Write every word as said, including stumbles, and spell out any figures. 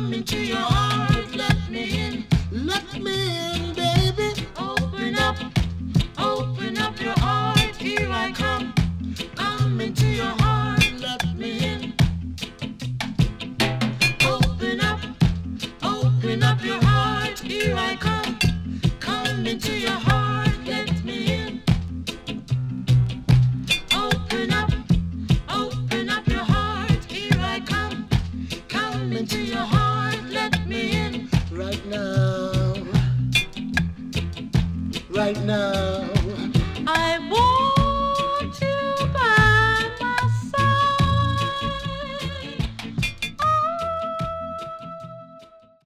into your heart, let me in, let me in, baby. Open up, open up your heart, here I come. Come into your heart, let me in. Open up, open up your heart, here I come. Come into your heart, let me in. Open up, open up your heart, here I come. Come into your heart, let me in. Right now, right now.